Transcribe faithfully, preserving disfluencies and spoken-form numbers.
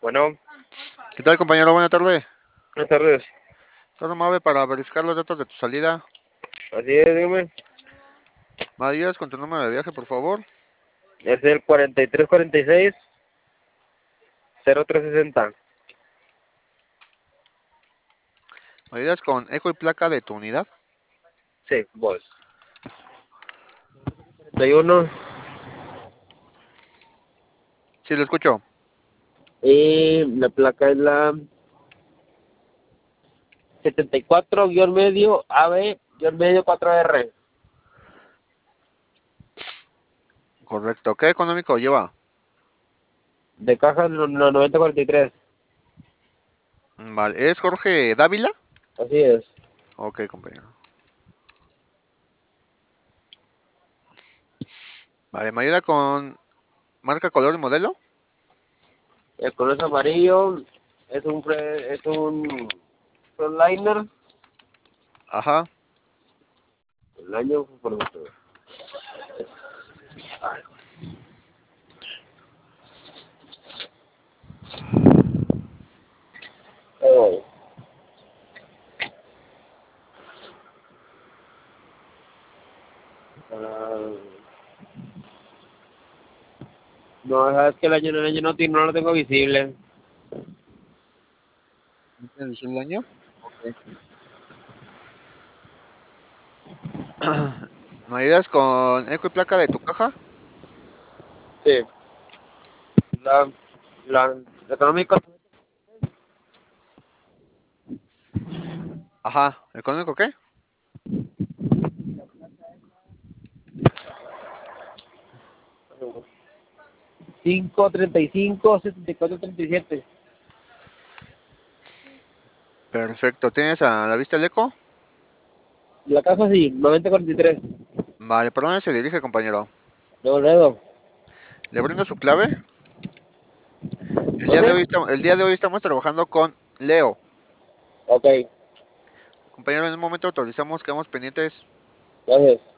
Bueno, ¿Qué tal, compañero? Buenas tardes. buenas tardes. Todo amable para verificar los datos de tu salida. Así es, dígame. ¿Me ayudas con tu número de viaje, por favor? Es el cuarenta y tres cuarenta y seis cero tres sesenta. ¿Me ayudas con eco y placa de tu unidad? Sí, voy. treinta y uno. Sí, lo escucho. Y la placa es la setenta y cuatro guión medio A B guión medio cuatro R. Correcto. ¿Qué económico lleva? De caja no- no- noventa cuarenta y tres. Mm, Vale. ¿Es Jorge Dávila? Así es. Ok, compañero. Vale, ¿me ayuda con marca, color y modelo? El color es amarillo. Es un fre- es un frontliner. Ajá. El año, por ejemplo. Oh. Ah, no, sabes que el año, el año no, tiene- no lo tengo visible. ¿No tienes visible el año? Ok. ¿Me ayudas con eco y placa de tu caja? Sí. La, la, la económica Ajá. ¿Económico qué? cinco treinta y cinco setenta y cuatro treinta y siete. Perfecto. ¿Tienes a la vista el eco? La casa sí, noventa cuarenta y tres. Vale, ¿por dónde se dirige, compañero? Luego, luego. ¿Le brindo su clave? El día de hoy, ¿Dónde? estamos, el día de hoy estamos trabajando con Leo. Ok, Compañero, en un momento autorizamos, quedamos pendientes. gracias.